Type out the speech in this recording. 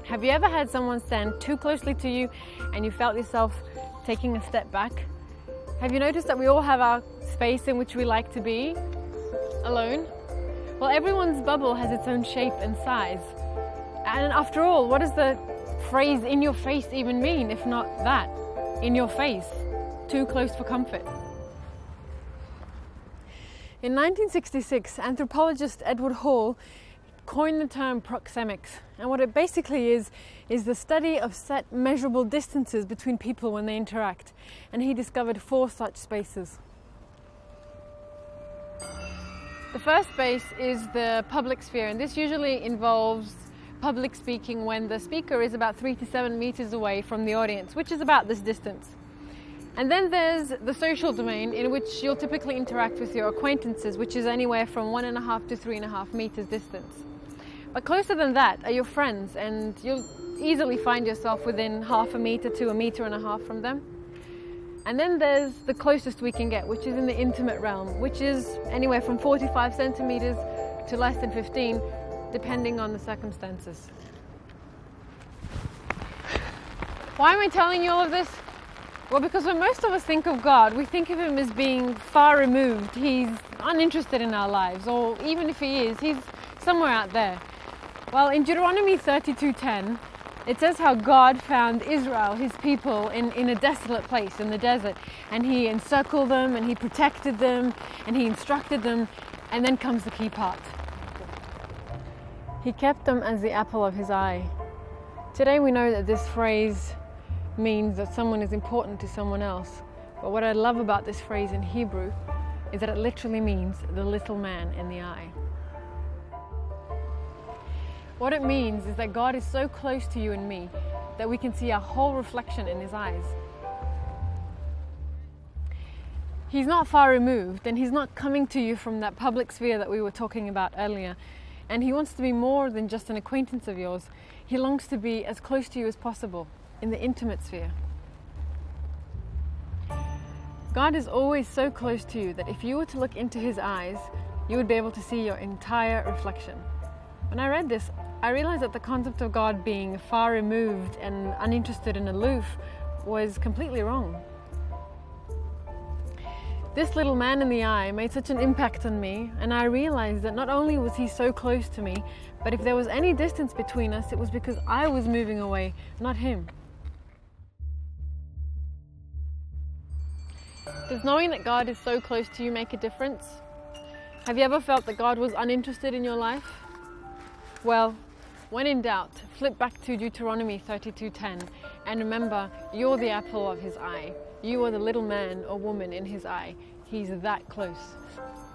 Have you ever had someone stand too closely to you and you felt yourself taking a step back? Have you noticed that we all have our space in which we like to be alone? Well, everyone's bubble has its own shape and size. And after all, what does the phrase "in your face" even mean, if not that? In your face, too close for comfort. In 1966, anthropologist Edward Hall coined the term proxemics, and what it basically is the study of set measurable distances between people when they interact, and he discovered 4 such spaces. The first space is the public sphere, and this usually involves public speaking when the speaker is about 3 to 7 meters away from the audience, which is about this distance. And then there's the social domain, in which you'll typically interact with your acquaintances, which is anywhere from 1.5 to 3.5 meters distance. But closer than that are your friends, and you'll easily find yourself within 0.5 meter to 1.5 meters from them. And then there's the closest we can get, which is in the intimate realm, which is anywhere from 45 centimeters to less than 15, depending on the circumstances. Why am I telling you all of this? Well, because when most of us think of God, we think of him as being far removed. He's uninterested in our lives, or even if he is, he's somewhere out there. Well, in Deuteronomy 32:10, it says how God found Israel, his people, in a desolate place in the desert, and he encircled them, and he protected them, and he instructed them, and then comes the key part. He kept them as the apple of his eye. Today we know that this phrase means that someone is important to someone else. But what I love about this phrase in Hebrew is that it literally means the little man in the eye. What it means is that God is so close to you and me that we can see our whole reflection in his eyes. He's not far removed, and he's not coming to you from that public sphere that we were talking about earlier. And he wants to be more than just an acquaintance of yours. He longs to be as close to you as possible, in the intimate sphere. God is always so close to you that if you were to look into his eyes, you would be able to see your entire reflection. When I read this, I realized that the concept of God being far removed and uninterested and aloof was completely wrong. This little man in the eye made such an impact on me, and I realized that not only was he so close to me, but if there was any distance between us, it was because I was moving away, not him. Does knowing that God is so close to you make a difference? Have you ever felt that God was uninterested in your life? Well, when in doubt, flip back to Deuteronomy 32:10 and remember, you're the apple of his eye. You are the little man or woman in his eye. He's that close.